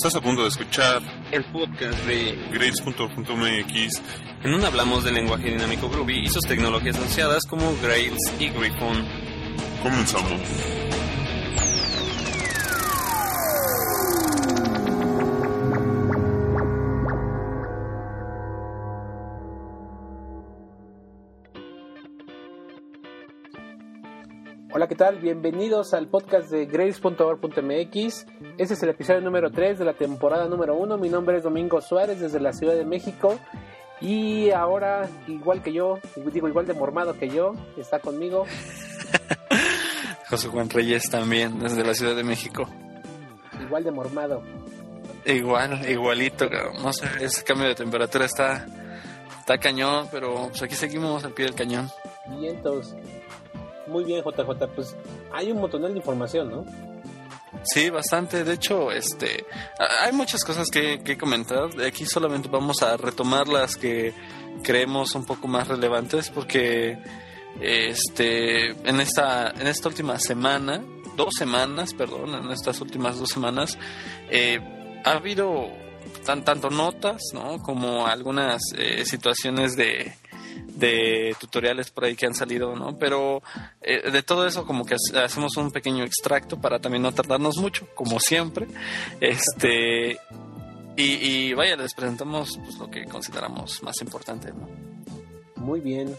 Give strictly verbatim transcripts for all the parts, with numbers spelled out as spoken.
Estás a punto de escuchar el podcast de Grails punto org punto m x, en donde hablamos del lenguaje dinámico Groovy y sus tecnologías asociadas como Grails y Griffon. Comenzamos. Hola, ¿qué tal? Bienvenidos al podcast de Grails punto org punto m x. Este es el episodio número tres de la temporada número uno. Mi nombre es Domingo Suárez desde la Ciudad de México. Y ahora, igual que yo, digo igual de mormado que yo, está conmigo José Juan Reyes también, desde la Ciudad de México. Igual de mormado. Igual, igualito, no sé, ese cambio de temperatura está, está cañón, pero pues aquí seguimos al pie del cañón. Vientos. Muy bien, J J, pues hay un montón de información, ¿no? Sí, bastante. De hecho, este, hay muchas cosas que, que comentar. De aquí solamente vamos a retomar las que creemos un poco más relevantes, porque este, en esta, en esta última semana, dos semanas, perdón, en estas últimas dos semanas, eh, ha habido tan, tanto notas, ¿no? Como algunas eh, situaciones de de tutoriales por ahí que han salido, ¿no? Pero eh, de todo eso como que hacemos un pequeño extracto para también no tardarnos mucho, como siempre. Este y, y vaya, les presentamos pues lo que consideramos más importante, ¿no? Muy bien.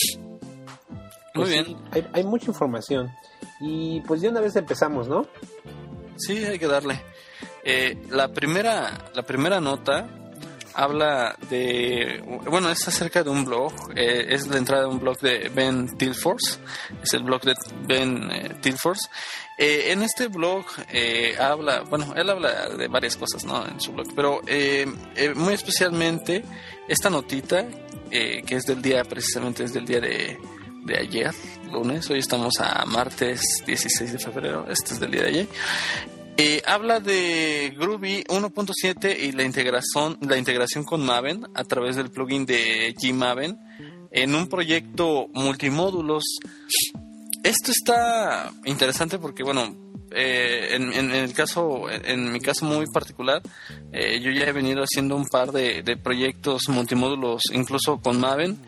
Muy pues bien. Sí, hay, hay mucha información. Y pues de una vez empezamos, ¿no? Sí, hay que darle. Eh, la primera, la primera nota habla de, bueno, es acerca de un blog, eh, es la entrada de un blog de Ben Tilforce, es el blog de Ben eh, Tilforce. Eh, en este blog eh, habla, bueno, él habla de varias cosas, ¿no? En su blog, pero eh, eh, muy especialmente esta notita, eh, que es del día, precisamente es del día de, de ayer, lunes, hoy estamos a martes dieciséis de febrero, este es del día de ayer. Eh, habla de Groovy uno punto siete y la integración, la integración con Maven a través del plugin de Gmaven en un proyecto multimódulos. Esto está interesante porque, bueno, eh, en, en, en el caso, en, en mi caso muy particular, eh, yo ya he venido haciendo un par de, de proyectos multimódulos, incluso con Maven,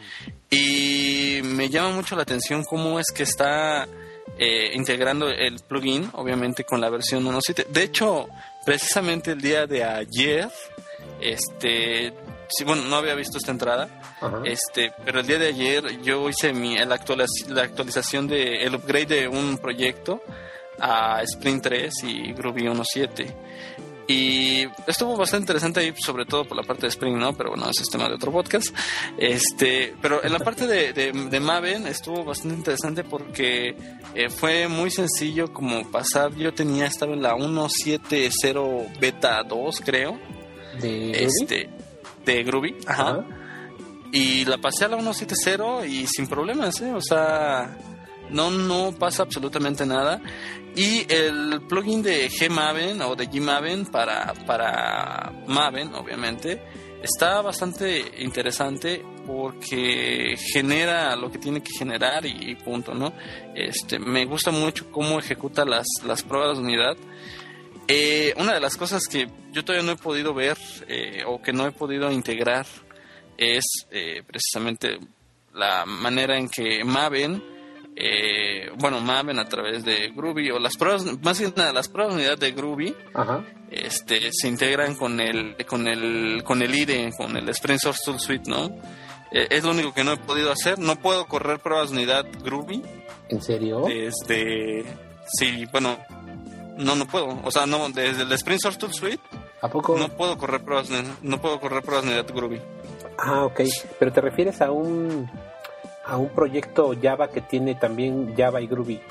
y me llama mucho la atención cómo es que está Eh, integrando el plugin, obviamente con la versión uno punto siete. De hecho, precisamente el día de ayer, este, sí, bueno, no había visto esta entrada, uh-huh. este, pero el día de ayer yo hice mi la, actualiz- la actualización de el upgrade de un proyecto a Spring tres y Groovy uno punto siete. Y estuvo bastante interesante ahí, sobre todo por la parte de Spring, ¿no? Pero bueno, ese es tema de otro podcast. Este, pero en la parte de, de, de Maven estuvo bastante interesante porque eh, fue muy sencillo como pasar. Yo tenía, estaba en la uno punto siete punto cero beta dos, creo. ¿De este, Groovy? De Groovy, ajá. Uh-huh. Y la pasé a la uno punto siete punto cero y sin problemas, ¿eh? O sea, no, no pasa absolutamente nada. Y el plugin de Gmaven o de Gmaven para, para Maven, obviamente, está bastante interesante porque genera lo que tiene que generar y, y punto, ¿no? Este, me gusta mucho cómo ejecuta las, las pruebas de unidad. Eh, una de las cosas que yo todavía no he podido ver eh, o que no he podido integrar es eh, precisamente la manera en que Maven Eh, bueno, Maven a través de Groovy o las pruebas, más bien nada, las pruebas de unidad de Groovy, uh-huh. este, se integran con el con el con el I D E, con el Spring Source Tool Suite, ¿no? Eh, es lo único que no he podido hacer. No puedo correr pruebas de unidad Groovy. ¿En serio? Desde, sí, bueno, no, no puedo. O sea, no, desde el Spring Source Tool Suite. ¿A poco? No puedo correr pruebas, no puedo correr pruebas de unidad Groovy. Ah, ok. Pero te refieres a un a un proyecto Java que tiene también Java y Groovy.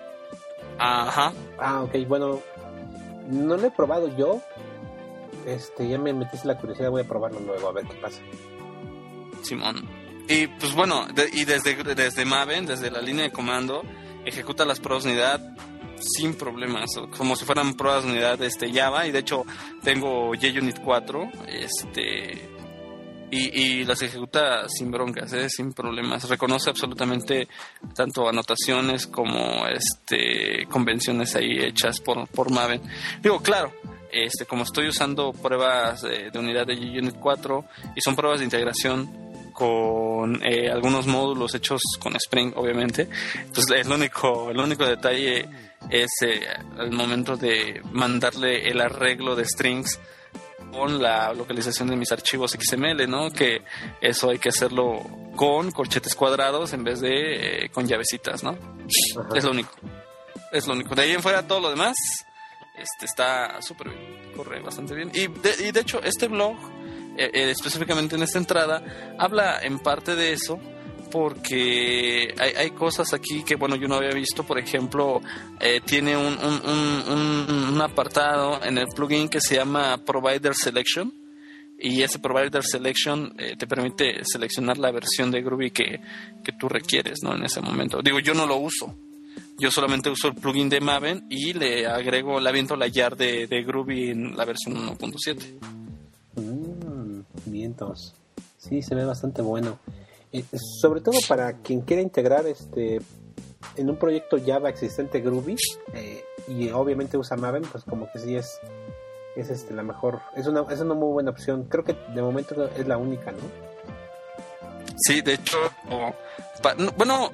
Ajá. Ah, ok, bueno, no lo he probado yo. Este, ya me metiste la curiosidad, voy a probarlo luego a ver qué pasa. Simón. Y pues bueno, de, y desde desde Maven, desde la línea de comando, ejecuta las pruebas de unidad sin problemas, como si fueran pruebas de unidad este Java, y de hecho tengo JUnit cuatro, este Y, y las ejecuta sin broncas, ¿eh? Sin problemas. Reconoce absolutamente tanto anotaciones como este convenciones ahí hechas por, por Maven. Digo, claro, este, como estoy usando pruebas de, de unidad de G-Unit cuatro y son pruebas de integración con eh, algunos módulos hechos con Spring, obviamente, pues el único, el único detalle es eh, el momento de mandarle el arreglo de strings con la localización de mis archivos X M L, ¿no? Que eso hay que hacerlo con corchetes cuadrados en vez de eh, con llavecitas, ¿no? Ajá. Es lo único. Es lo único. De ahí en fuera todo lo demás este está súper bien, corre bastante bien. Y de, y de hecho este blog, eh, eh, específicamente en esta entrada, habla en parte de eso, porque hay, hay cosas aquí que, bueno, yo no había visto. Por ejemplo, eh, tiene un, un, un, un, un apartado en el plugin que se llama Provider Selection, y ese Provider Selection eh, te permite seleccionar la versión de Groovy que, que tú requieres, ¿no? En ese momento. Digo, yo no lo uso. Yo solamente uso el plugin de Maven y le agrego, le aviento la yar de, de Groovy en la versión uno punto siete. Mm, vientos. Sí, se ve bastante bueno. Eh, sobre todo para quien quiera integrar este en un proyecto Java existente Groovy, eh, y obviamente usa Maven, pues como que sí es es este la mejor, es una es una muy buena opción. Creo que de momento es la única, ¿no? Sí, de hecho, oh, pa, no, bueno,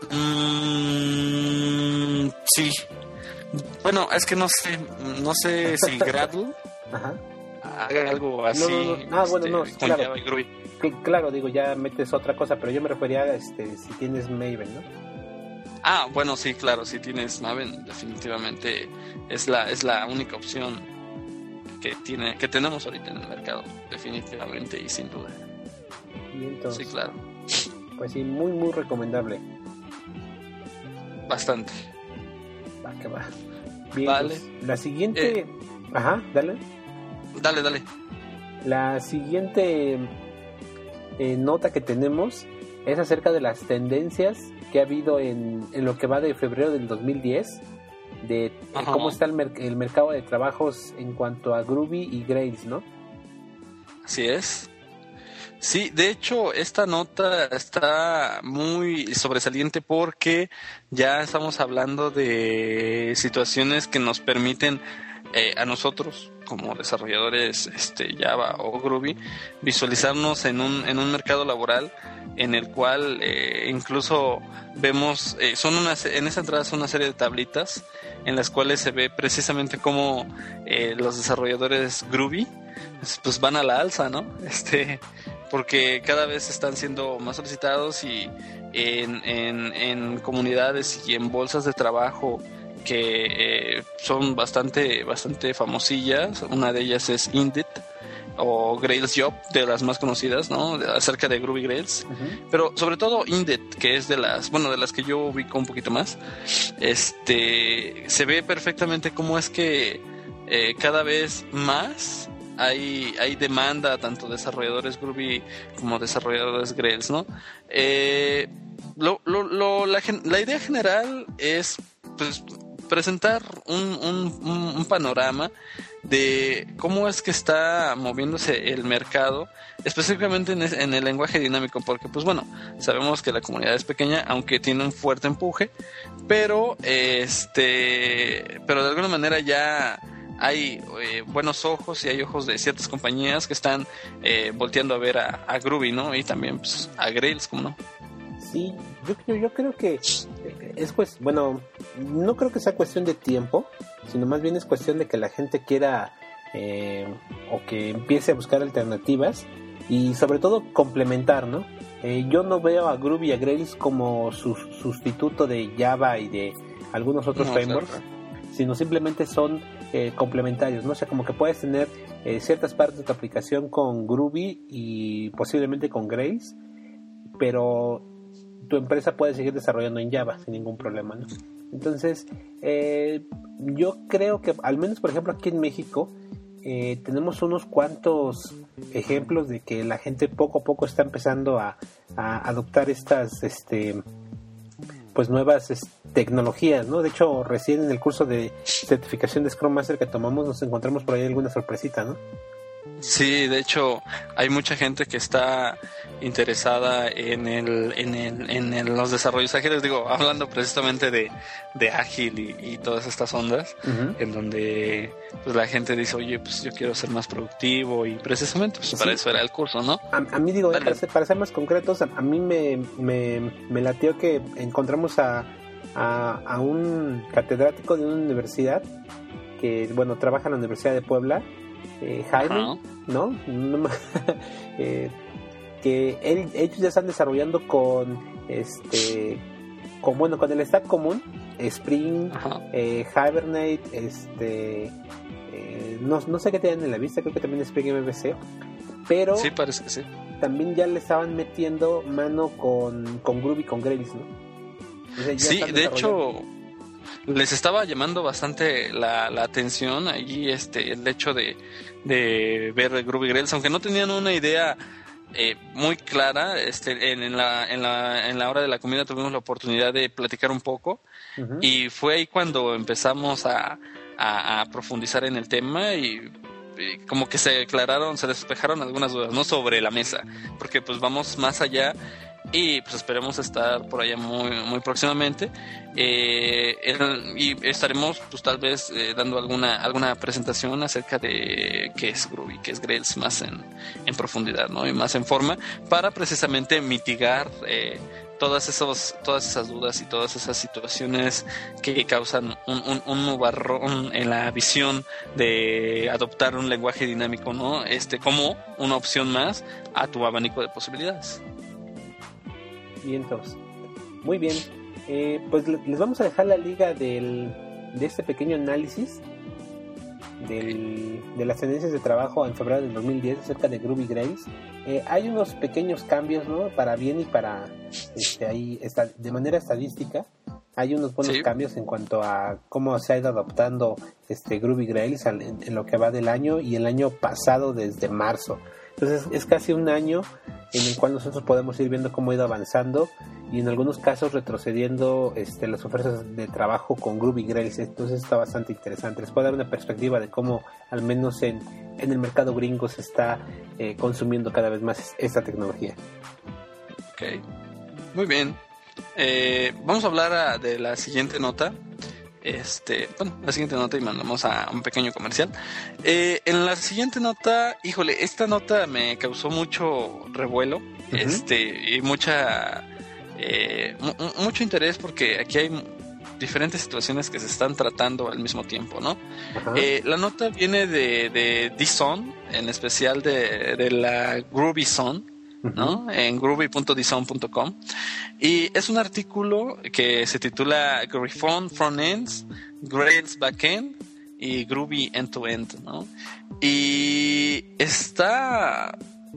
mmm, sí. Bueno, es que no sé, no sé si Gradle Ajá. haga algo así. No, no, no. Ah, bueno, no, con claro. Java y Groovy. Claro, digo, ya metes otra cosa, pero yo me refería a este, si tienes Maven, ¿no? Ah, bueno, sí, claro, si tienes Maven, definitivamente es la es la única opción que tiene que tenemos ahorita en el mercado, definitivamente y sin duda. Y entonces, sí, claro. Pues sí, muy, muy recomendable. Bastante. Va, que va. Bien, vale. Pues, la siguiente... Eh, Ajá, dale. Dale, dale. La siguiente... Eh, nota que tenemos es acerca de las tendencias que ha habido en, en lo que va de febrero del dos mil diez, de eh, cómo está el, mer- el mercado de trabajos en cuanto a Groovy y Grails, ¿no? Así es. Sí, de hecho esta nota está muy sobresaliente porque ya estamos hablando de situaciones que nos permiten eh, a nosotros como desarrolladores este, Java o Groovy visualizarnos en un en un mercado laboral en el cual eh, incluso vemos eh, son una, en esa entrada son una serie de tablitas en las cuales se ve precisamente cómo eh, los desarrolladores Groovy pues van a la alza, ¿no? Este porque cada vez están siendo más solicitados y en, en, en comunidades y en bolsas de trabajo que eh, son bastante bastante famosillas. Una de ellas es Indeed o Grails Job, de las más conocidas, ¿no? De, acerca de Groovy Grails. Uh-huh. Pero sobre todo Indeed, que es de las, bueno, de las que yo ubico un poquito más. Este, se ve perfectamente cómo es que eh, cada vez más hay hay demanda tanto desarrolladores Groovy como desarrolladores Grails, ¿no? Eh, lo, lo, lo, la, la idea general es pues presentar un, un, un panorama de cómo es que está moviéndose el mercado, específicamente en, es, en el lenguaje dinámico, porque pues bueno, sabemos que la comunidad es pequeña, aunque tiene un fuerte empuje, pero este pero de alguna manera ya hay eh, buenos ojos y hay ojos de ciertas compañías que están eh, volteando a ver a, a Groovy, ¿no? Y también pues, a Grails, ¿cómo no? Sí, yo, yo creo que es pues, bueno, no creo que sea cuestión de tiempo, sino más bien es cuestión de que la gente quiera eh, o que empiece a buscar alternativas y sobre todo complementar, ¿no? Eh, yo no veo a Groovy y a Grails como su, sustituto de Java y de algunos otros no, frameworks, claro, sino simplemente son eh, complementarios, ¿no? O sea, como que puedes tener eh, ciertas partes de tu aplicación con Groovy y posiblemente con Grails, pero tu empresa puede seguir desarrollando en Java sin ningún problema, ¿no? Entonces, eh, yo creo que, al menos por ejemplo aquí en México, eh, tenemos unos cuantos ejemplos de que la gente poco a poco está empezando a, a adoptar estas este, pues nuevas es, tecnologías, ¿no? De hecho, recién en el curso de certificación de Scrum Master que tomamos nos encontramos por ahí alguna sorpresita, ¿no? Sí, de hecho hay mucha gente que está interesada en el, en el, en el, los desarrollos ágiles, digo, hablando precisamente de, de ágil y, y todas estas ondas, uh-huh. en donde pues la gente dice, oye, pues yo quiero ser más productivo y precisamente pues, sí. para eso era el curso, ¿no? A, a mí digo, para ser, para ser más concretos, a, a mí me, me, me latió que encontramos a, a, a un catedrático de una universidad que, bueno, trabaja en la Universidad de Puebla, eh, Jaime, uh-huh. ¿no? no eh, que él, ellos ya están desarrollando con este con bueno con el stack común, Spring, uh-huh. eh, Hibernate, este eh, no, no sé qué tienen en la vista, creo que también Spring M V C, pero sí, parece que sí. También ya le estaban metiendo mano con, con Groovy, con Grails, ¿no? O sea, sí, de hecho les estaba llamando bastante la, la atención allí este el hecho de, de ver Groovy Grails, aunque no tenían una idea eh, muy clara. Este en, en la en la en la hora de la comida tuvimos la oportunidad de platicar un poco, uh-huh. y fue ahí cuando empezamos a, a, a profundizar en el tema y, y como que se aclararon, se despejaron algunas dudas, no sobre la mesa, porque pues vamos más allá. Y pues esperemos estar por allá muy muy próximamente, eh, el, y estaremos pues tal vez eh, dando alguna alguna presentación acerca de qué es Groovy, qué es Grails más en, en profundidad, ¿no? Y más en forma, para precisamente mitigar eh, todas esos todas esas dudas y todas esas situaciones que causan un, un, un nubarrón en la visión de adoptar un lenguaje dinámico, ¿no? Este como una opción más a tu abanico de posibilidades. Vientos. Muy bien, eh, pues les vamos a dejar la liga del, de este pequeño análisis del, de las tendencias de trabajo en febrero del dos mil diez acerca de Groovy Grails. Eh, hay unos pequeños cambios, ¿no? Para bien y para este, ahí está, de manera estadística. Hay unos buenos sí. cambios en cuanto a cómo se ha ido adoptando este Groovy Grails en, en lo que va del año y el año pasado desde marzo. Entonces es casi un año en el cual nosotros podemos ir viendo cómo ha ido avanzando y en algunos casos retrocediendo este, las ofertas de trabajo con Groovy Grails. Entonces está bastante interesante. Les puedo dar una perspectiva de cómo al menos en, en el mercado gringo se está eh, consumiendo cada vez más esta tecnología. Ok, muy bien. Eh, vamos a hablar a, de la siguiente nota. Este, bueno, la siguiente nota y mandamos a un pequeño comercial. Eh, en la siguiente nota, híjole, esta nota me causó mucho revuelo, uh-huh. este, y mucha, eh, m- mucho interés porque aquí hay diferentes situaciones que se están tratando al mismo tiempo, ¿no? Uh-huh. Eh, la nota viene de, de D-Zone, en especial de, de la Groovy Zone, ¿no? En groovy punto d zone punto com, y es un artículo que se titula Griffon Frontends, Grails Backend y Groovy End-to-End, ¿no? Y está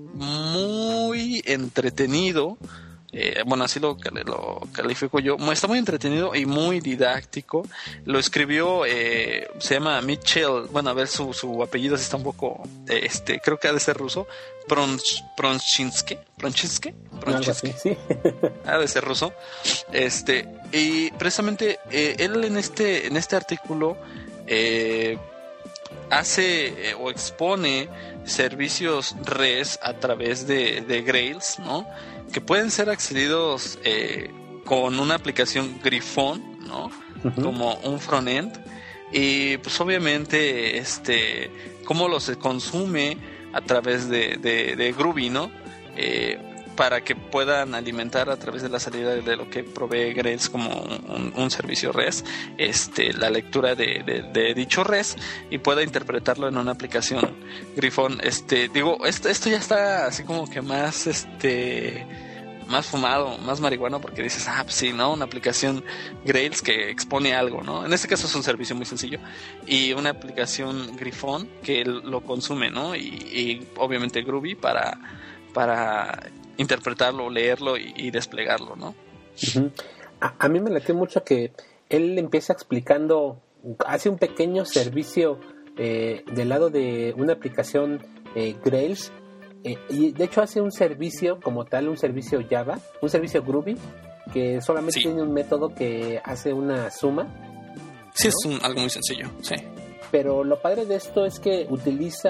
muy entretenido. Eh, bueno, así lo, lo califico yo. Está muy entretenido y muy didáctico. Lo escribió, eh, se llama Mitchell. Bueno, a ver, su, su apellido está un poco, eh, este, creo que ha de ser ruso. Pronch, Pronchinsky, Pronchinsky, Pronchinsky. Sí. Ha de ser ruso. Este, y precisamente eh, él en este, en este artículo eh, hace eh, o expone servicios REST a través de, de Grails, ¿no? Que pueden ser accedidos eh, con una aplicación Griffon, ¿no? Uh-huh. Como un frontend, y pues obviamente este cómo lo se consume a través de, de, de Groovy, ¿no? Eh, para que puedan alimentar a través de la salida de lo que provee Grails como un, un servicio REST, este, la lectura de, de, de dicho REST, y pueda interpretarlo en una aplicación Griffon. Este, digo, esto, esto ya está así como que más, este, más fumado, más marihuano, porque dices, ah, pues sí, ¿no? Una aplicación Grails que expone algo, ¿no? En este caso es un servicio muy sencillo, y una aplicación Griffon que lo consume, ¿no? Y, y obviamente Groovy para, para interpretarlo, leerlo y, y desplegarlo, ¿no? Uh-huh. A, a mí me latió mucho que él empieza explicando, hace un pequeño servicio eh, del lado de una aplicación eh, Grails, eh, y de hecho hace un servicio como tal, un servicio Java, un servicio Groovy, que solamente sí. tiene un método que hace una suma. Sí, ¿no? Es un, algo muy sencillo, sí. Pero lo padre de esto es que utiliza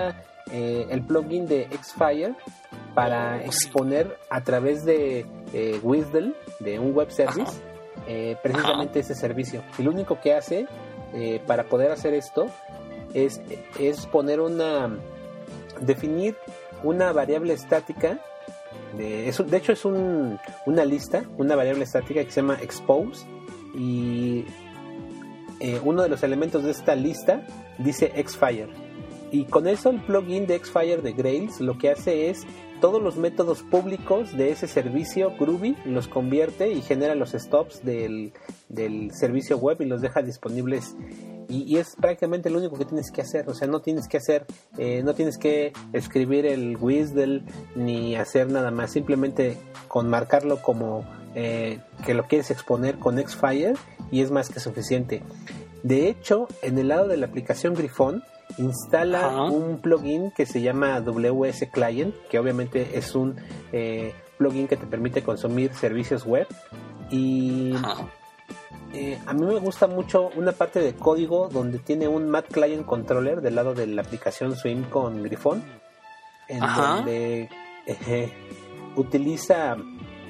eh, el plugin de Xfire para exponer a través de eh, Wisdle, de un web service, eh, precisamente ese servicio. Y lo único que hace eh, para poder hacer esto es, es poner una... definir una variable estática. De, es, de hecho es un, una lista, una variable estática que se llama expose, y eh, uno de los elementos de esta lista dice Xfire, y con eso el plugin de Xfire de Grails lo que hace es todos los métodos públicos de ese servicio Groovy los convierte y genera los stops del, del servicio web y los deja disponibles. Y, y es prácticamente lo único que tienes que hacer. O sea, no tienes que hacer, eh, no tienes que escribir el Wisdle ni hacer nada más. Simplemente con marcarlo como eh, que lo quieres exponer con Xfire y es más que suficiente. De hecho, en el lado de la aplicación Griffon instala Ajá. un plugin que se llama W S Client, que obviamente es un eh, plugin que te permite consumir servicios web. Y eh, a mí me gusta mucho una parte de código donde tiene un Mat Client Controller del lado de la aplicación Swim con Griffon, en Ajá. donde eh, utiliza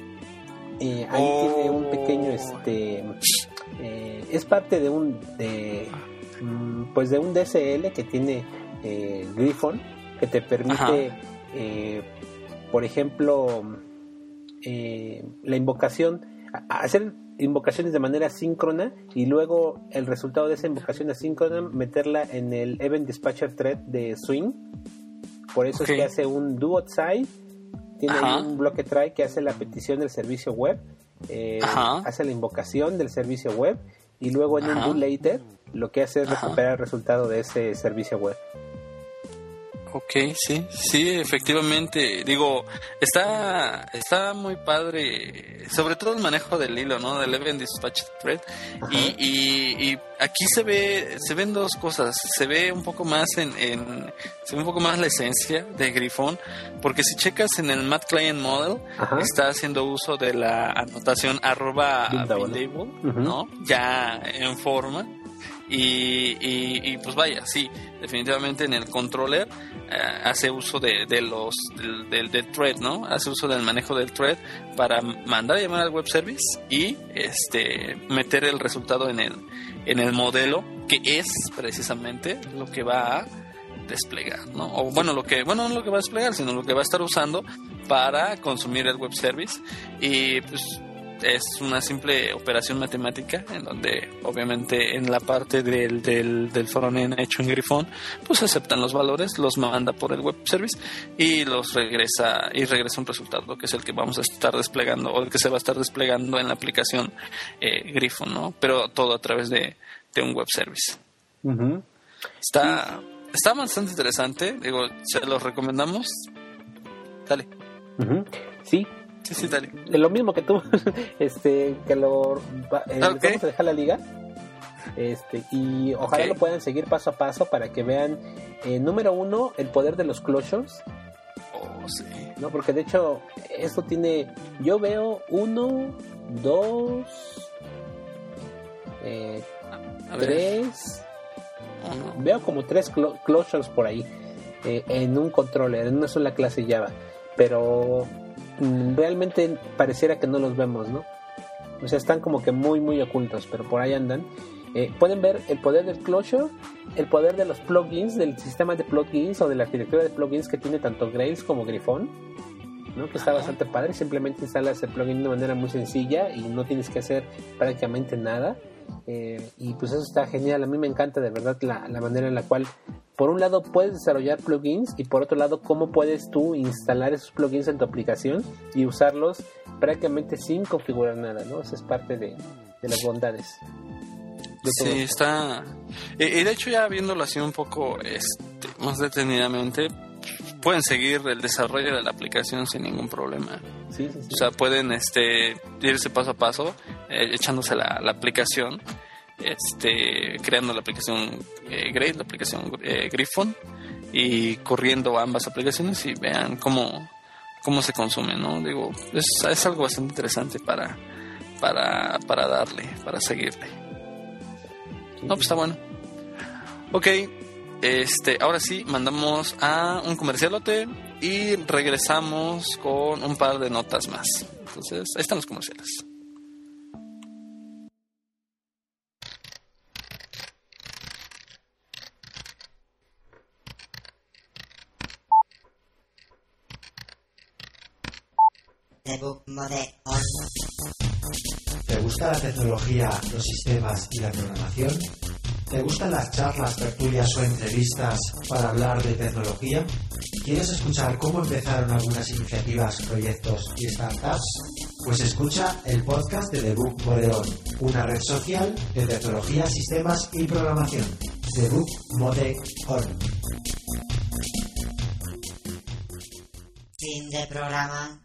eh, ahí oh. tiene un pequeño este eh, es parte de un de pues de un D S L que tiene eh, Griffon, que te permite eh, por ejemplo eh, la invocación, hacer invocaciones de manera síncrona y luego el resultado de esa invocación asíncrona meterla en el Event Dispatcher Thread de Swing. Por eso okay. es que hace un do outside, tiene ahí un bloque try que hace la petición del servicio web, eh, hace la invocación del servicio web y luego en Ajá. un do later lo que hace es recuperar Ajá. el resultado de ese servicio web. Ok, sí, sí, efectivamente. Digo, está está muy padre, sobre todo el manejo del hilo, ¿no? Del Event Dispatch Thread. Y, y, y aquí se ve se ven dos cosas. Se ve un poco más en, en se ve un poco más la esencia de Griffon, porque si checas en el Mat Client Model, Ajá. está haciendo uso de la anotación arroba buildable, uh-huh. ¿no? Ya en forma. Y, y, y pues vaya, sí, definitivamente en el controller eh, hace uso de, de los del, del, del thread, ¿no? Hace uso del manejo del thread para mandar a llamar al web service y este meter el resultado en el en el modelo, que es precisamente lo que va a desplegar, ¿no? O bueno, lo que bueno no lo que va a desplegar, sino lo que va a estar usando para consumir el web service. Y pues es una simple operación matemática en donde obviamente en la parte del, del, del frontend hecho en Griffon pues aceptan los valores, los manda por el web service y los regresa y regresa un resultado que es el que vamos a estar desplegando o el que se va a estar desplegando en la aplicación eh, Griffon, ¿no? Pero todo a través de, de un web service. Uh-huh. Está, está bastante interesante, digo, se los recomendamos. Dale. Uh-huh. Sí. Sí, sí, dale. Lo mismo que tú, este, que lo eh, okay. vamos a dejar la liga, este, y ojalá okay. lo puedan seguir paso a paso para que vean, eh, número uno, el poder de los closures. Oh, sí. No, porque de hecho esto tiene, yo veo uno, dos, eh, tres, oh, no. veo como tres cl- closures por ahí, eh, en un controller, en una sola clase Java, pero realmente pareciera que no los vemos, ¿no? O sea, están como que muy muy ocultos, pero por ahí andan. Eh, pueden ver el poder del closure, el poder de los plugins, del sistema de plugins o de la arquitectura de plugins que tiene tanto Grails como Griffon, ¿no? Que está bastante padre. Simplemente instalas el plugin de una manera muy sencilla y no tienes que hacer prácticamente nada. Eh, y pues eso está genial. A mí me encanta de verdad la, la manera en la cual por un lado puedes desarrollar plugins y por otro lado cómo puedes tú instalar esos plugins en tu aplicación y usarlos prácticamente sin configurar nada, ¿no? Eso es parte de, de las bondades de sí, todo. Está y, y de hecho ya viéndolo así un poco este, más detenidamente, pueden seguir el desarrollo de la aplicación sin ningún problema. Sí, sí, sí. O sea, pueden este irse paso a paso, eh, echándose la, la aplicación, este creando la aplicación eh, Grails, la aplicación eh, Griffon, y corriendo ambas aplicaciones y vean cómo cómo se consume, ¿no? Digo, es, es algo bastante interesante para para para darle, para seguirle. No, pues está bueno. Ok, este, ahora sí, mandamos a un comercialote y regresamos con un par de notas más. Entonces, ahí están los comerciales. ¿Te gusta la tecnología, los sistemas y la programación? ¿Te gustan las charlas, tertulias o entrevistas para hablar de tecnología? ¿Quieres escuchar cómo empezaron algunas iniciativas, proyectos y startups? Pues escucha el podcast de Debug Modeon, una red social de tecnología, sistemas y programación. Debug Modeon. Fin de programa.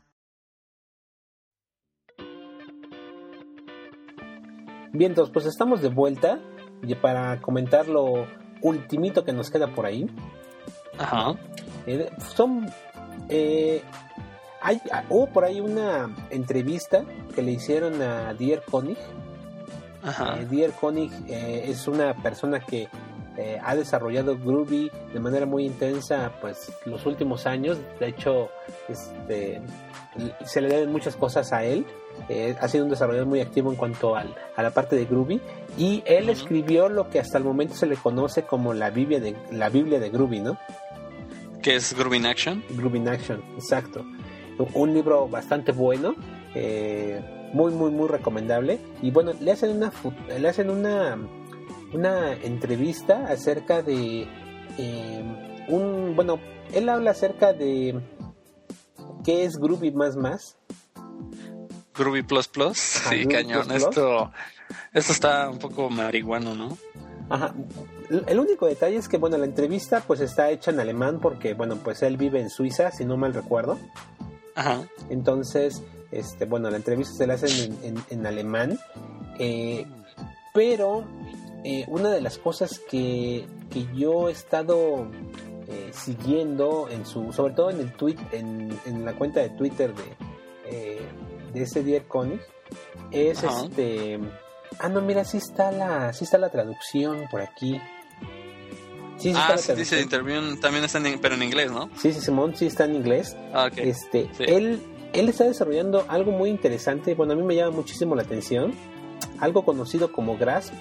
Bien, entonces, pues estamos de vuelta y para comentar lo ultimito que nos queda por ahí. Ajá. Eh, son eh, hay hubo por ahí una entrevista que le hicieron a Dieter Koenig. Ajá. Eh, Dieter Koenig eh, es una persona que eh, ha desarrollado Groovy de manera muy intensa, pues los últimos años. De hecho, este se le deben muchas cosas a él. Eh, ha sido un desarrollador muy activo en cuanto al, a la parte de Groovy, y él uh-huh. escribió lo que hasta el momento se le conoce como la Biblia de la Biblia de Groovy, ¿no? ¿Qué es Groovy in Action? Groovy in Action, exacto. Un libro bastante bueno, eh, muy muy muy recomendable. Y bueno, le hacen una le hacen una una entrevista acerca de eh, un bueno, él habla acerca de qué es Groovy más más. Groovy Plus Plus, Ajá, sí, Groovy cañón. Plus Plus. Esto, esto está un poco marihuano, ¿no? Ajá. El único detalle es que, bueno, la entrevista pues está hecha en alemán porque, bueno, pues él vive en Suiza, si no mal recuerdo. Ajá. Entonces, este, bueno, la entrevista se la hacen en, en, en alemán. Eh, pero eh, una de las cosas que, que yo he estado eh, siguiendo en su, sobre todo en el tweet, en, en la cuenta de Twitter de eh, de ese Dieter Koenig es Ajá. este ah no mira sí está la sí está la traducción por aquí. Sí, sí ah sí dice interview también está en, pero en inglés, ¿no? Sí, sí, Simón sí está en inglés. Ah, okay. Este sí. él él está desarrollando algo muy interesante. Bueno, a mí me llama muchísimo la atención, algo conocido como Grasp,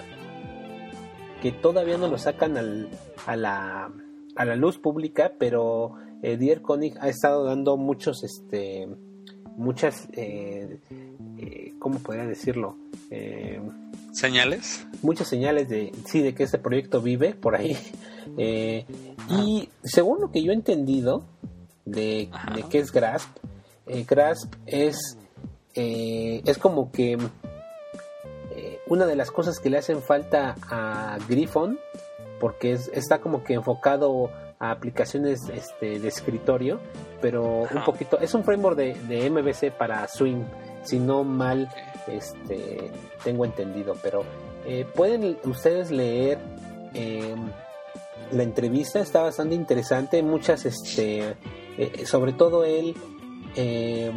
que todavía no lo sacan al, a la a la luz pública, pero eh, Dieter Koenig ha estado dando muchos este muchas eh, eh, ¿cómo podría decirlo? Eh, ¿Señales? Muchas señales de sí de que este proyecto vive por ahí. Eh, y según lo que yo he entendido de, de qué es Grasp, eh, Grasp es eh, es como que eh, una de las cosas que le hacen falta a Griffon, porque es, está como que enfocado a aplicaciones este, de escritorio, pero un poquito es un framework de, de M V C para Swing, si no mal este tengo entendido. Pero eh, pueden ustedes leer eh, la entrevista, está bastante interesante. Muchas este eh, sobre todo él eh,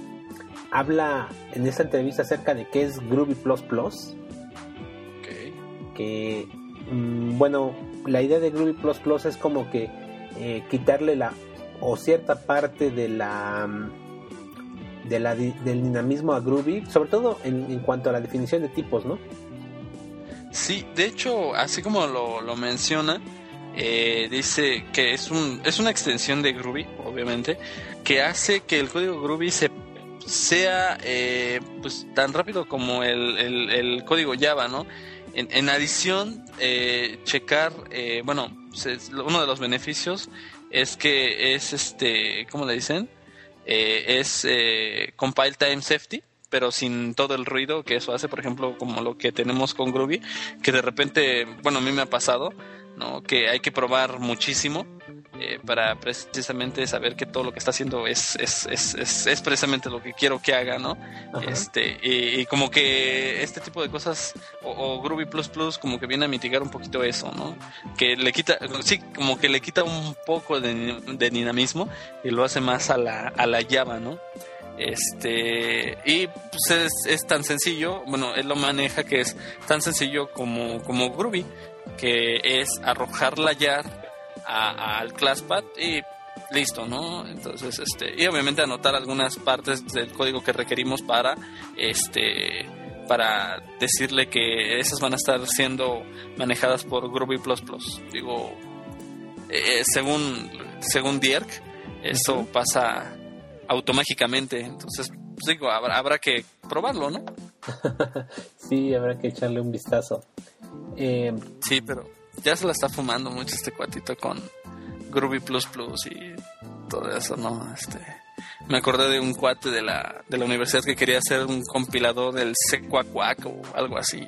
habla en esta entrevista acerca de qué es Groovy Plus Plus, okay. que mmm, bueno, la idea de Groovy Plus Plus es como que eh, quitarle la o cierta parte de la de la del dinamismo a Groovy, sobre todo en, en cuanto a la definición de tipos, ¿no? Sí, de hecho, así como lo, lo menciona, eh, dice que es un es una extensión de Groovy, obviamente, que hace que el código Groovy se sea eh, pues tan rápido como el, el, el código Java, ¿no? En, en adición, eh, checar, eh, bueno, se, uno de los beneficios es que es este, ¿cómo le dicen? Eh, es eh, compile time safety, pero sin todo el ruido que eso hace, por ejemplo, como lo que tenemos con Groovy, que de repente, bueno, a mí me ha pasado, ¿no? Que hay que probar muchísimo eh, para precisamente saber que todo lo que está haciendo es es, es, es, es precisamente lo que quiero que haga, ¿no? Ajá. Este y, y como que este tipo de cosas o, o Groovy Plus Plus como que viene a mitigar un poquito eso, ¿no? Que le quita, sí, como que le quita un poco de, de dinamismo y lo hace más a la a la Java, ¿no? Este y pues es, es tan sencillo, bueno, él lo maneja que es tan sencillo como como Groovy. que es arrojar la jar a, al ClassPad y listo, ¿no? Entonces, este, y obviamente anotar algunas partes del código que requerimos para, este, para decirle que esas van a estar siendo manejadas por Groovy plus plus. Digo, eh, según, según Dierk, eso uh-huh. pasa automáticamente. Entonces, pues digo, habrá, habrá que probarlo, ¿no? Sí, habrá que echarle un vistazo. Eh, sí, pero ya se la está fumando mucho este cuatito con Groovy plus plus y todo eso, ¿no? Este, me acordé de un cuate de la de la universidad que quería hacer un compilador del Sequaquac o algo así.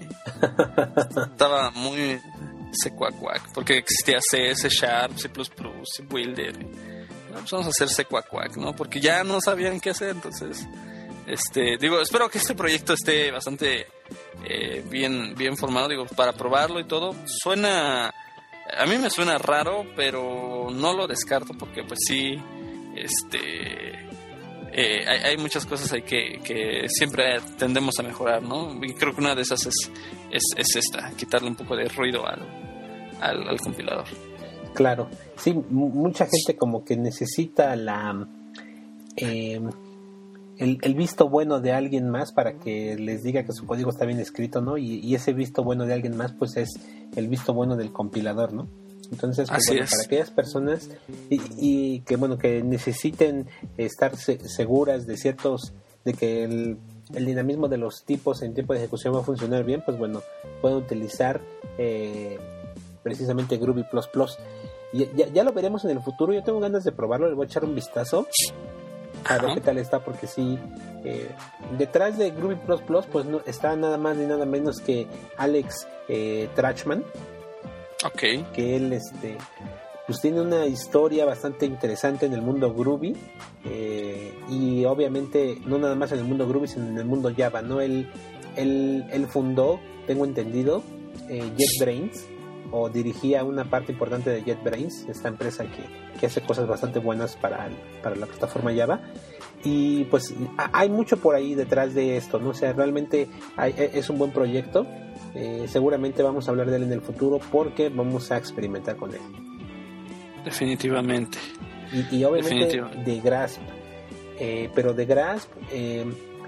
Estaba muy Sequaquac porque existía C, C Sharp, C plus plus, C Builder. No, pues vamos a hacer Sequaquac, ¿no? Porque ya no sabían qué hacer, entonces este, digo, espero que este proyecto esté bastante eh, bien bien formado, digo, para probarlo y todo. Suena, a mí me suena raro, pero no lo descarto porque pues sí, este, eh, hay, hay muchas cosas ahí que, que siempre tendemos a mejorar, ¿no? Y creo que una de esas es, es, es esta, quitarle un poco de ruido al, al, al compilador. Claro, sí, m- mucha gente como que necesita la eh, el, el visto bueno de alguien más para que les diga que su código está bien escrito, ¿no? Y, y ese visto bueno de alguien más pues es el visto bueno del compilador, ¿no? Entonces, pues, bueno, para aquellas personas y, y que bueno que necesiten estar se- seguras de ciertos, de que el, el dinamismo de los tipos en tiempo de ejecución va a funcionar bien, pues bueno, pueden utilizar eh, precisamente Groovy plus plus. Y ya, ya lo veremos en el futuro. Yo tengo ganas de probarlo, le voy a echar un vistazo a ver qué tal está, porque sí, eh, detrás de Groovy plus plus pues no está nada más ni nada menos que Alex eh, Trachman. Okay. Que él este pues tiene una historia bastante interesante en el mundo Groovy, eh, y obviamente no nada más en el mundo Groovy sino en el mundo Java, ¿no? Él, él, él fundó, tengo entendido, eh, JetBrains, o dirigía una parte importante de JetBrains, esta empresa que, que hace cosas bastante buenas para, para la plataforma Java. Y pues hay mucho por ahí detrás de esto, ¿no? O sea, realmente hay, es un buen proyecto. Eh, seguramente vamos a hablar de él en el futuro porque vamos a experimentar con él. Definitivamente. Y, y obviamente de Grasp. Eh, pero de Grasp, eh,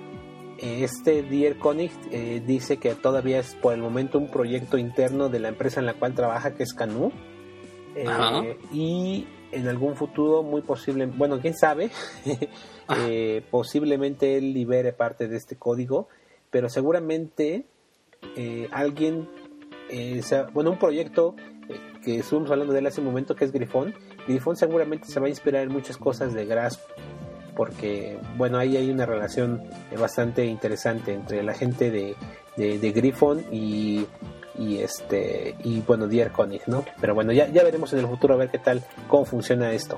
este Dierk König eh, dice que todavía es por el momento un proyecto interno de la empresa en la cual trabaja, que es Canoo. Eh, y en algún futuro muy posible, bueno, quién sabe, eh, posiblemente él libere parte de este código, pero seguramente eh, alguien, eh, sea, bueno, un proyecto eh, que estuvimos hablando de él hace un momento, que es Grifón. Grifón seguramente se va a inspirar en muchas cosas de Grasp, porque bueno, ahí hay una relación eh, bastante interesante entre la gente de, de, de Grifón y y este y bueno, Dierk König, ¿no? Pero bueno, ya, ya veremos en el futuro a ver qué tal, cómo funciona esto.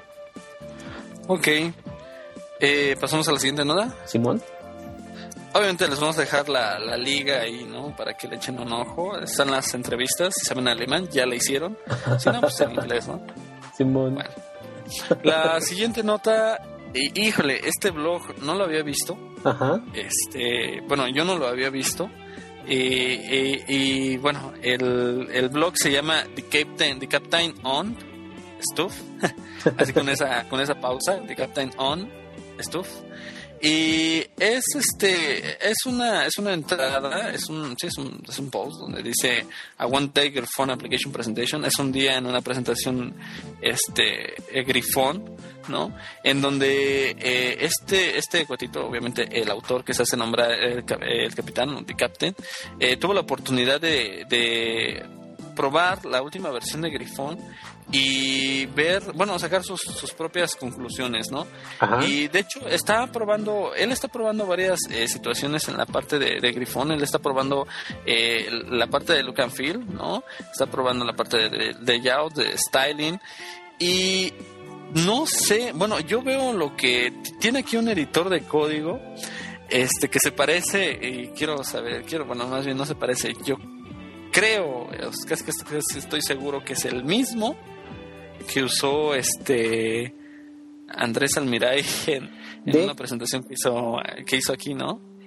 Ok, eh, pasamos a la siguiente nota. Simón, obviamente les vamos a dejar la, la liga ahí, ¿no? Para que le echen un ojo. Están las entrevistas, si saben alemán ya la hicieron, si no, pues en inglés, ¿no? Simón. Bueno, la siguiente nota, híjole, este blog no lo había visto. Ajá. Este, bueno, yo no lo había visto. Y, y, y bueno, el, el blog se llama The Captain, The Captain On Stuff, así con esa con esa pausa, The Captain On Stuff. Y es este es una es una entrada, es un sí, es un es un post donde dice a one day Grifón application presentation. Es un día en una presentación este Grifón, ¿no? En donde eh, este este cuatito, obviamente el autor que se hace nombrar el, el capitán, the captain, eh, tuvo la oportunidad de, de probar la última versión de Grifón y ver, bueno, sacar sus, sus propias conclusiones, ¿no? Ajá. Y de hecho está probando, él está probando varias eh, situaciones en la parte de, de Grifón. Él está probando eh, la parte de look and feel, ¿no? Está probando la parte de, de, de layout, de styling. Y no sé, bueno, yo veo lo que tiene aquí un editor de código este que se parece, y quiero saber, quiero, bueno, más bien no se parece, yo creo, casi que estoy seguro que es el mismo que usó este Andrés Almiray en, en una presentación que hizo, que hizo aquí, ¿no?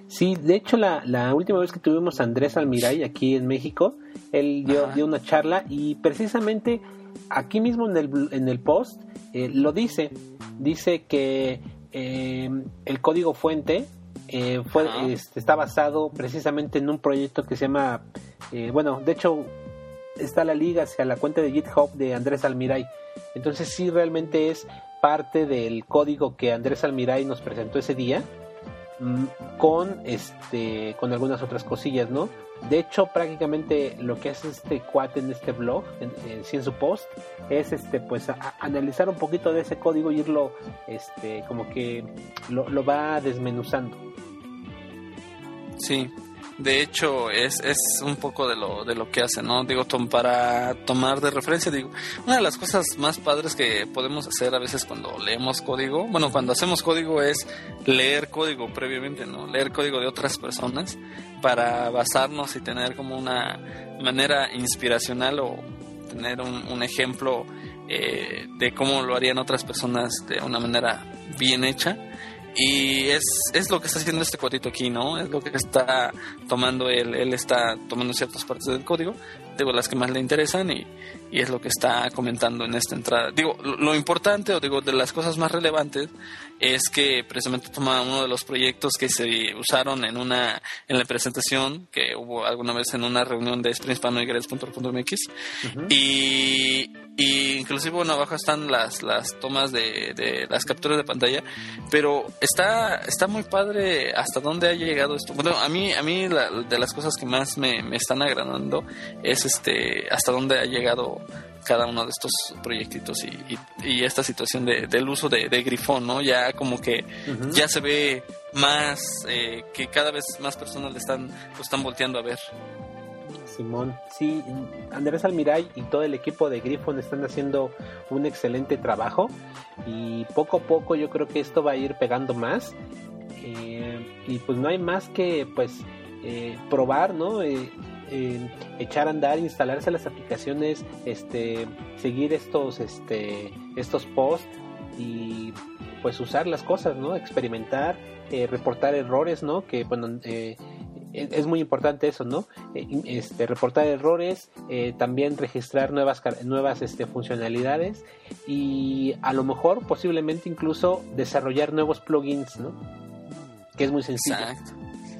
Sí, de hecho la, la última vez que tuvimos a Andrés Almiray aquí en México, él dio, dio una charla y precisamente aquí mismo en el, en el post eh, lo dice, dice que eh, el código fuente eh, fue, este, está basado precisamente en un proyecto que se llama, eh, bueno, de hecho está la liga hacia la cuenta de GitHub de Andrés Almiray, entonces sí realmente es parte del código que Andrés Almiray nos presentó ese día, con este con algunas otras cosillas, ¿no? De hecho, prácticamente lo que hace este cuate en este blog, en, en, en su post, es este pues a, a analizar un poquito de ese código y irlo este como que lo, lo va desmenuzando. Sí. De hecho, es, es un poco de lo de lo que hace, ¿no? Digo, tom, para tomar de referencia, digo, una de las cosas más padres que podemos hacer a veces cuando leemos código, bueno, cuando hacemos código es leer código previamente, ¿no? Leer código de otras personas para basarnos y tener como una manera inspiracional o tener un, un ejemplo eh, de cómo lo harían otras personas de una manera bien hecha. Y es, es lo que está haciendo este cuadrito aquí, ¿no? Es lo que está tomando él. Él está tomando ciertas partes del código, digo, las que más le interesan, y, y es lo que está comentando en esta entrada. Digo, lo, lo importante, o digo, de las cosas más relevantes, es que precisamente toma uno de los proyectos que se usaron en una en la presentación que hubo alguna vez en una reunión de Sprint Hispano y Grails punto org punto m x, uh-huh. y, y inclusive, bueno, abajo están las, las tomas de, de las capturas de pantalla, pero está está muy padre hasta dónde ha llegado esto. Bueno, a mí a mí la, de las cosas que más me, me están agradando es este hasta dónde ha llegado cada uno de estos proyectitos y, y, y esta situación de, del uso de, de Grifón, ¿no? Ya como que uh-huh. ya se ve más, eh, que cada vez más personas le están, lo están volteando a ver. Simón, sí, Andrés Almiray y todo el equipo de Grifón están haciendo un excelente trabajo y poco a poco yo creo que esto va a ir pegando más, eh, y pues no hay más que pues eh, probar, ¿no? Eh, Eh, echar a andar, instalarse las aplicaciones, este, seguir estos, este, estos posts y pues usar las cosas, ¿no? Experimentar, eh, reportar errores, ¿no? Que bueno, eh, es, es muy importante eso, ¿no? Eh, este, reportar errores, eh, también registrar nuevas, nuevas, este, funcionalidades y a lo mejor posiblemente incluso desarrollar nuevos plugins, ¿no? Que es muy sencillo. Exacto.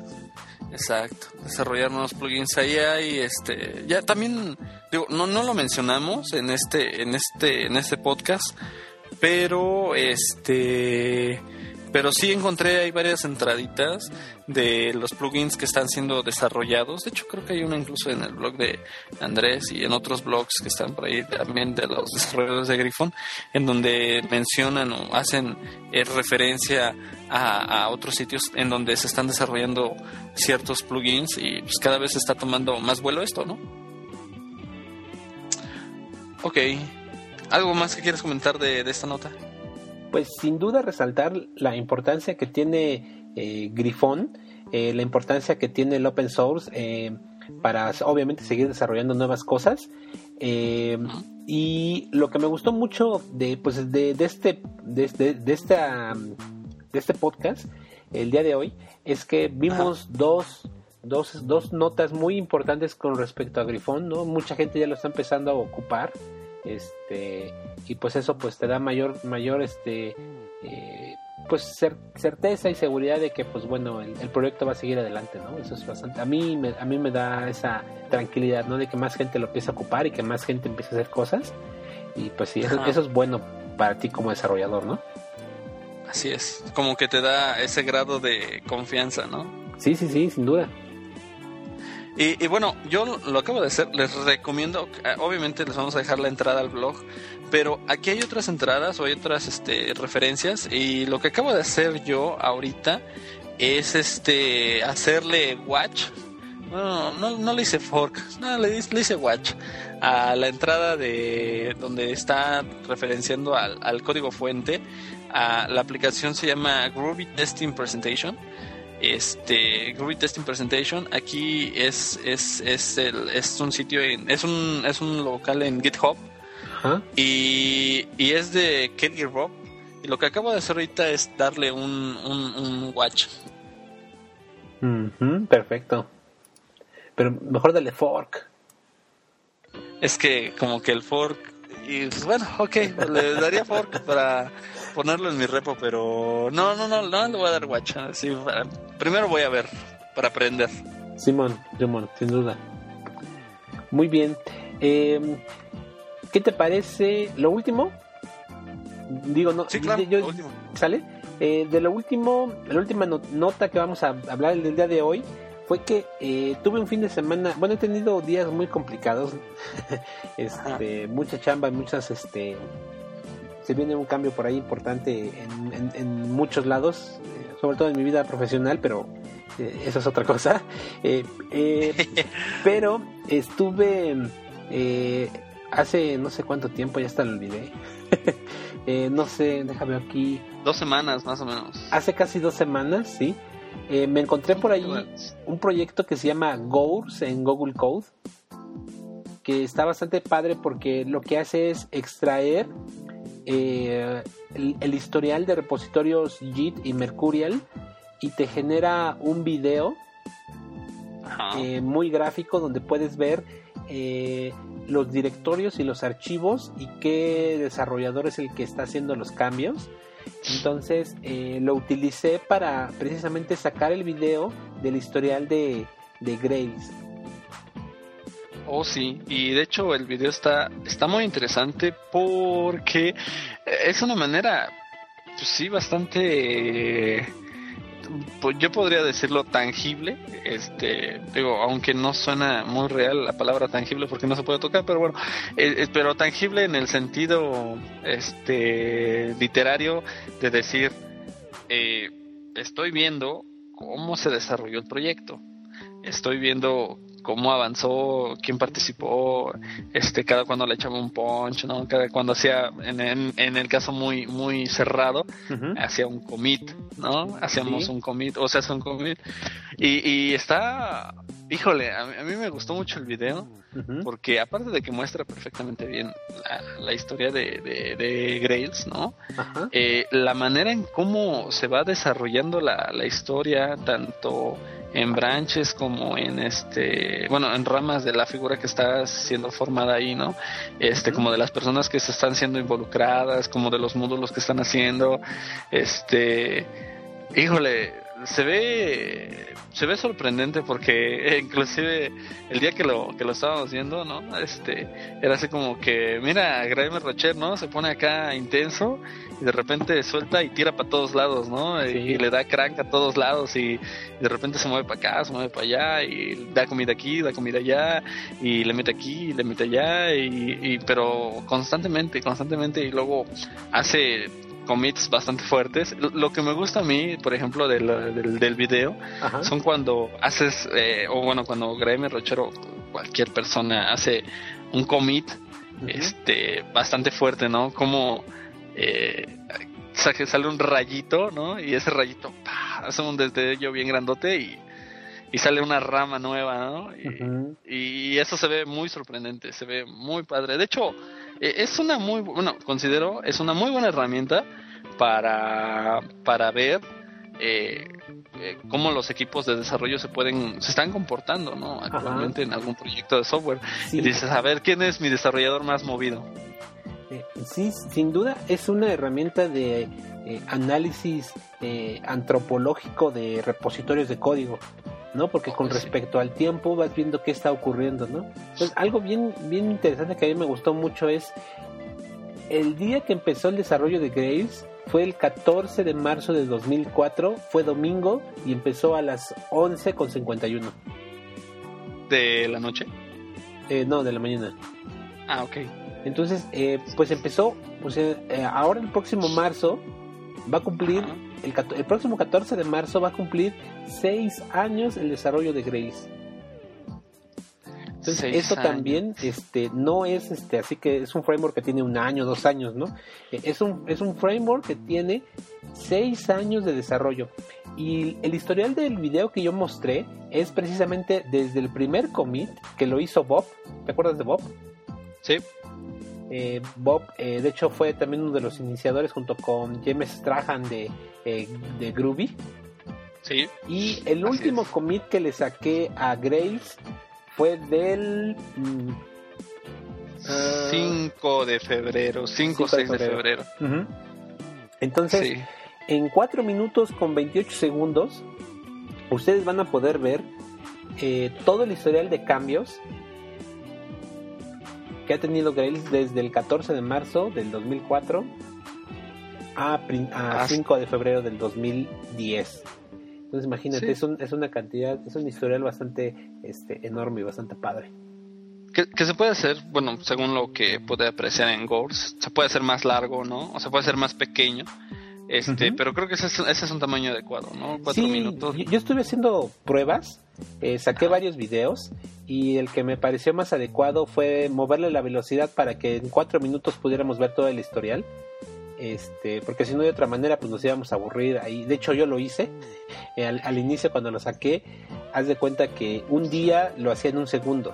Exacto, desarrollar nuevos plugins. Ahí hay este, ya también digo, no no lo mencionamos en este en este en este podcast, pero este pero sí encontré hay varias entraditas de los plugins que están siendo desarrollados. De hecho, creo que hay una incluso en el blog de Andrés y en otros blogs que están por ahí también de los desarrolladores de Grifón, en donde mencionan o hacen eh, referencia a, a otros sitios en donde se están desarrollando ciertos plugins y pues cada vez está tomando más vuelo esto, ¿no? Ok. ¿Algo más que quieres comentar de, de esta nota? Pues sin duda resaltar la importancia que tiene eh, Grifón, eh, la importancia que tiene el open source eh, para obviamente seguir desarrollando nuevas cosas, eh, y lo que me gustó mucho de pues de, de este de, de, de esta de este podcast el día de hoy es que vimos Ajá. dos dos dos notas muy importantes con respecto a Grifón, ¿no? Mucha gente ya lo está empezando a ocupar. Este y pues eso pues te da mayor mayor este eh, pues cer- certeza y seguridad de que pues bueno el, el proyecto va a seguir adelante, ¿no? Eso es bastante, a mí me, a mí me da esa tranquilidad, ¿no? De que más gente lo empiece a ocupar y que más gente empiece a hacer cosas y pues sí, eso, eso es bueno para ti como desarrollador, ¿no? Así es, como que te da ese grado de confianza, ¿no? Sí, sí, sí, sin duda. Y, y bueno, yo lo acabo de hacer, les recomiendo, obviamente les vamos a dejar la entrada al blog, pero aquí hay otras entradas o hay otras este, referencias, y lo que acabo de hacer yo ahorita es este hacerle watch, bueno, no, no le hice fork, no, le, le hice watch a la entrada de donde está referenciando al, al código fuente. A, la aplicación se llama Groovy Testing Presentation. Este Groovy Testing Presentation aquí es es es el, es un sitio en, es un es un local en GitHub. ¿Ah? y y es de Kelly Robb, y lo que acabo de hacer ahorita es darle un un, un watch. Uh-huh, perfecto. Pero mejor dale fork. Es que como que el fork... Y pues bueno, ok, le daría fork para ponerlo en mi repo, pero no, no, no, no le voy a dar guacha. Sí, primero voy a ver, para aprender. Simón, Simón, sin duda. Muy bien. Eh, ¿Qué te parece lo último? Digo, no, sí, claro, yo, lo último. ¿Sale? Eh, de lo último, la última no, nota que vamos a hablar el día de hoy fue que eh, tuve un fin de semana, bueno, he tenido días muy complicados, este, mucha chamba, muchas, este, se viene un cambio por ahí importante en, en, en muchos lados, eh, sobre todo en mi vida profesional, pero eh, eso es otra cosa. Eh, eh, pero estuve eh, hace no sé cuánto tiempo, ya hasta lo olvidé. eh, no sé, déjame ver aquí. Dos semanas más o menos. Hace casi dos semanas, sí. Eh, me encontré por ahí un proyecto que se llama Gours en Google Code, que está bastante padre porque lo que hace es extraer eh, el, el historial de repositorios Git y Mercurial y te genera un video eh, muy gráfico donde puedes ver eh, los directorios y los archivos y qué desarrollador es el que está haciendo los cambios. Entonces eh, lo utilicé para precisamente sacar el video del historial de, de Grails. Oh, sí, y de hecho el video está, está muy interesante porque es una manera, pues sí, bastante, pues yo podría decirlo tangible, este, digo, aunque no suena muy real la palabra tangible porque no se puede tocar, pero bueno, eh, pero tangible en el sentido, este, literario de decir, eh, estoy viendo cómo se desarrolló el proyecto, estoy viendo cómo avanzó, quién participó, este, cada cuando le echaba un punch, ¿no? Cada cuando hacía, en, en, en el caso muy muy cerrado, uh-huh. hacía un commit, ¿no? Hacíamos ¿Sí? un commit, o sea, hace un commit. Y, y está, híjole, a mí, a mí me gustó mucho el video, uh-huh. porque aparte de que muestra perfectamente bien la, la historia de, de, de Grails, ¿no? Uh-huh. Eh, la manera en cómo se va desarrollando la, la historia, tanto en branches como en este, bueno, en ramas de la figura que está siendo formada ahí, ¿no? Este, uh-huh. como de las personas que se están siendo involucradas, como de los módulos que están haciendo, este, híjole, se ve, se ve sorprendente porque eh, inclusive el día que lo, que lo estábamos viendo, ¿no? Este, era así como que, mira, Graeme Rocher, ¿no? Se pone acá intenso y de repente suelta y tira para todos lados, ¿no? Sí. Y, y le da crank a todos lados y de repente se mueve para acá, se mueve para allá y da comida aquí, da comida allá y le mete aquí, le mete allá y, y pero constantemente, constantemente y luego hace commits bastante fuertes. Lo que me gusta a mí, por ejemplo, del, del, del video, Ajá. son cuando haces, eh, o bueno, cuando Graeme Rocher o cualquier persona hace un commit uh-huh. este bastante fuerte, ¿no? Como eh, sale un rayito, ¿no? Y ese rayito ¡pah! Hace un destello bien grandote y, y sale una rama nueva, ¿no? Y, uh-huh. y eso se ve muy sorprendente, se ve muy padre. De hecho, es una muy, bueno, considero, es una muy buena herramienta para, para ver eh, eh, cómo los equipos de desarrollo se pueden, se están comportando, ¿no? Actualmente Ajá. en algún proyecto de software. Sí. Y dices, a ver, ¿quién es mi desarrollador más movido? Eh, sí, sin duda es una herramienta de eh, análisis eh, antropológico de repositorios de código, ¿no? Porque con respecto al tiempo vas viendo qué está ocurriendo, ¿no? Entonces, algo bien, bien interesante que a mí me gustó mucho es el día que empezó el desarrollo de Grails fue el catorce de marzo de dos mil cuatro, fue domingo y empezó a las once con cincuenta y uno. ¿De la noche? Eh, no, de la mañana. Ah, ok. Entonces, eh, pues empezó, pues eh, ahora el próximo marzo va a cumplir, el, el próximo catorce de marzo va a cumplir seis años el desarrollo de Grails. Entonces, seis esto años. También este, no es este, así que es un framework que tiene un año, dos años, ¿no? Es un, es un framework que tiene seis años de desarrollo. Y el historial del video que yo mostré es precisamente desde el primer commit que lo hizo Bob. ¿Te acuerdas de Bob? Sí. Eh, Bob, eh, de hecho, fue también uno de los iniciadores junto con James Strahan de, eh, de Groovy. Sí. Y el Así último es. commit que le saqué a Grails fue del mm, ah, cinco de febrero, cinco o cinco de seis de febrero. Ujú. Entonces, Sí. en cuatro minutos con veintiocho segundos, ustedes van a poder ver eh, todo el historial de cambios que ha tenido Grails desde el catorce de marzo del dos mil cuatro a, prin- a Ah, cinco de febrero del dos mil diez. Entonces imagínate, Sí. es, un, es una cantidad, es un historial bastante este, enorme y bastante padre. Que, que se puede hacer, bueno, según lo que puede apreciar en Gores, se puede hacer más largo, ¿no? O se puede hacer más pequeño. Este, Ujú. pero creo que ese es, ese es un tamaño adecuado, ¿no? Cuatro Sí, minutos. Yo, yo estuve haciendo pruebas, eh, saqué varios videos y el que me pareció más adecuado fue moverle la velocidad para que en cuatro minutos pudiéramos ver todo el historial. Este, porque si no de otra manera pues nos íbamos a aburrir ahí. De hecho yo lo hice eh, al, al inicio cuando lo saqué. Haz de cuenta que un día lo hacía en un segundo.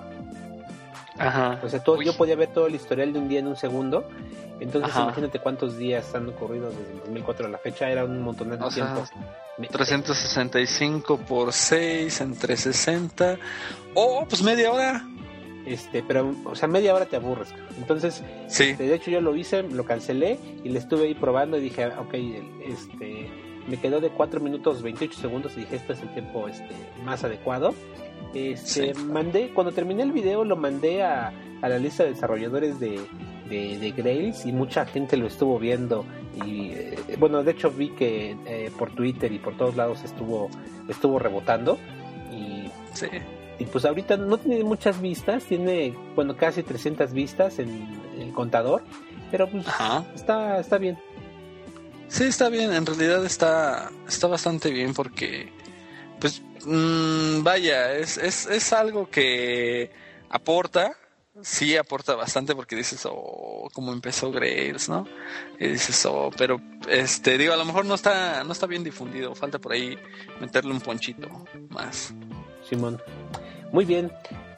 Ajá. O sea, todo, Uy. yo podía ver todo el historial de un día en un segundo. Entonces Ajá. imagínate cuántos días han ocurrido desde el dos mil cuatro a la fecha. Era un montón de O sea, tiempo. Me- trescientos sesenta y cinco por seis entre sesenta. Oh, pues media hora. Este, pero, o sea, media hora te aburres. Entonces, Sí. este, de hecho yo lo hice, lo cancelé y le estuve ahí probando y dije, ok, el- este, me quedó de cuatro minutos veintiocho segundos y dije, este es el tiempo este, más adecuado. Este, Sí. mandé, cuando terminé el video lo mandé a, a la lista de desarrolladores de, de, de Grails y mucha gente lo estuvo viendo y eh, bueno, de hecho vi que eh, por Twitter y por todos lados estuvo, estuvo rebotando y Sí. y pues ahorita no tiene muchas vistas, tiene, bueno, casi trescientas vistas en el contador, pero pues Ajá. está está bien. Sí, está bien, en realidad está, está bastante bien porque, pues, mmm, vaya, es, es, es algo que aporta, sí aporta bastante porque dices, oh, cómo empezó Grails, ¿no? Y dices, oh, pero, este, digo, a lo mejor no está, no está bien difundido, falta por ahí meterle un ponchito más. Simón. Muy bien.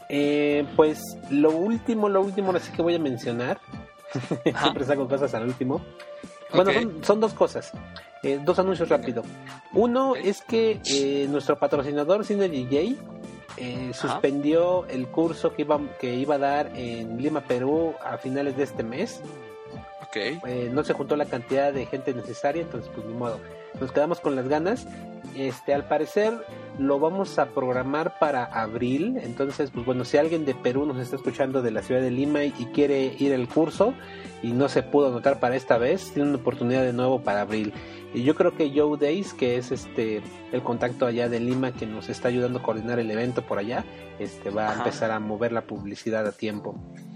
Eh, pues lo último, lo último, así que voy a mencionar. Siempre saco cosas al último. Bueno, Ok. son, son dos cosas. Eh, dos anuncios rápido. Uno es que eh, nuestro patrocinador Synergy J eh, suspendió el curso que iba, que iba a dar en Lima, Perú a finales de este mes. Ok. Eh, no se juntó la cantidad de gente necesaria, entonces pues ni modo. Nos quedamos con las ganas. Este, al parecer lo vamos a programar para abril, entonces pues bueno, si alguien de Perú nos está escuchando de la ciudad de Lima y quiere ir al curso y no se pudo anotar para esta vez, tiene una oportunidad de nuevo para abril. Y yo creo que Joe Days, que es este el contacto allá de Lima que nos está ayudando a coordinar el evento por allá, este va a Ajá. empezar a mover la publicidad a tiempo.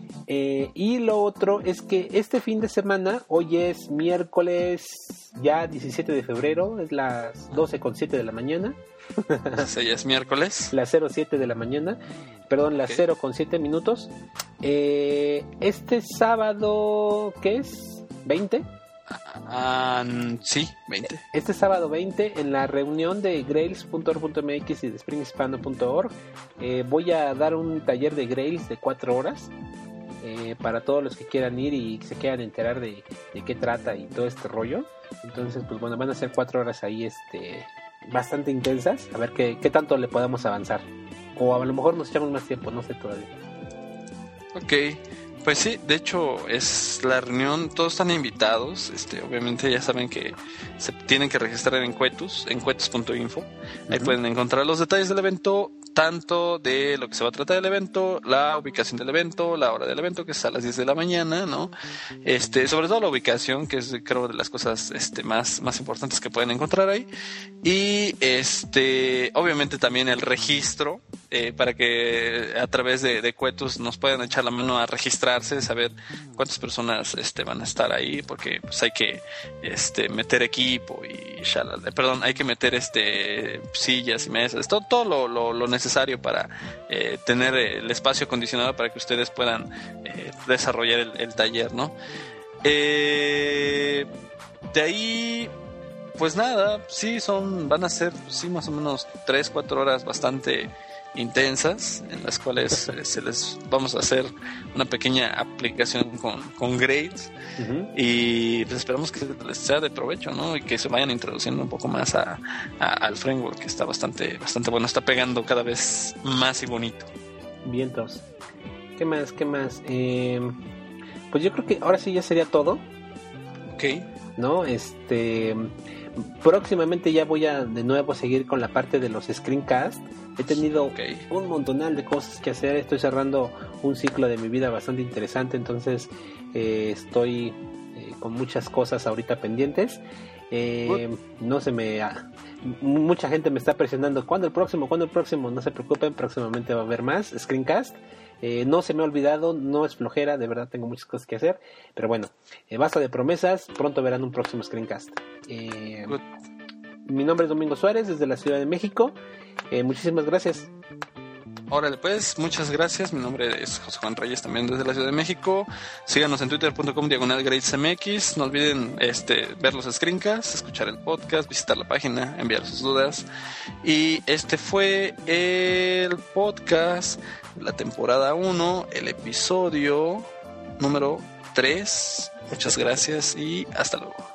Eh, y lo otro es que este fin de semana, hoy es miércoles ya diecisiete de febrero, es las doce con siete de la mañana, Entonces ya es miércoles. las cero siete de la mañana, perdón, las Ok. cero con siete minutos. Eh, este sábado, ¿qué es? ¿veinte? Ah, sí, veinte. Este sábado veinte, en la reunión de grails punto org punto m x y de spring hispano punto org, eh, voy a dar un taller de Grails de cuatro horas. Eh, para todos los que quieran ir y se quieran enterar de, de qué trata y todo este rollo. Entonces, pues bueno, van a ser cuatro horas ahí este bastante intensas. A ver qué, qué tanto le podemos avanzar. O a lo mejor nos echamos más tiempo, no sé todavía. Ok, pues sí, de hecho es la reunión, todos están invitados, este, obviamente ya saben que se tienen que registrar en Quetus, en quetus punto info, ahí Ujú. pueden encontrar los detalles del evento, tanto de lo que se va a tratar del evento, la ubicación del evento, la hora del evento, que es a las diez de la mañana, ¿no? Este, sobre todo la ubicación, que es creo de las cosas este, más, más importantes que pueden encontrar ahí, y este, obviamente también el registro, eh, para que a través de, de Quetus nos puedan echar la mano a registrarse, saber cuántas personas este, van a estar ahí, porque pues hay que este, meter equipo y shalala, perdón, hay que meter este sillas y mesas, todo, todo lo, lo, lo necesario para eh, tener el espacio acondicionado para que ustedes puedan eh, desarrollar el, el taller, ¿no? Eh, de ahí, pues nada, sí son, van a ser sí más o menos tres, cuatro horas bastante intensas, en las cuales eh, se les vamos a hacer una pequeña aplicación con, con Grails. Uh-huh. Y pues esperamos que les sea de provecho, ¿no? Y que se vayan introduciendo un poco más a, a, al framework, que está bastante, bastante bueno, está pegando cada vez más y bonito. Vientos. ¿Qué más? ¿Qué más? Eh, pues yo creo que ahora sí ya sería todo. Ok. ¿No? Este... Próximamente ya voy a de nuevo seguir con la parte de los screencasts. He tenido okay. un montonal de cosas que hacer. Estoy cerrando un ciclo de mi vida bastante interesante. Entonces eh, estoy eh, con muchas cosas ahorita pendientes. Eh, no se me... Ah, mucha gente me está presionando. ¿Cuándo el próximo? ¿Cuándo el próximo? No se preocupen, próximamente va a haber más screencast. Eh, no se me ha olvidado, no es flojera, de verdad tengo muchas cosas que hacer. Pero bueno, eh, basta de promesas, pronto verán un próximo screencast. Eh, mi nombre es Domingo Suárez, desde la Ciudad de México. Eh, muchísimas gracias. Órale pues, muchas gracias. Mi nombre es José Juan Reyes, también desde la Ciudad de México. Síganos en twitter punto com diagonal GradesMX. No olviden este, ver los screencasts, escuchar el podcast, visitar la página, enviar sus dudas. Y este fue el podcast de la temporada uno, el episodio número tres. Muchas gracias y hasta luego.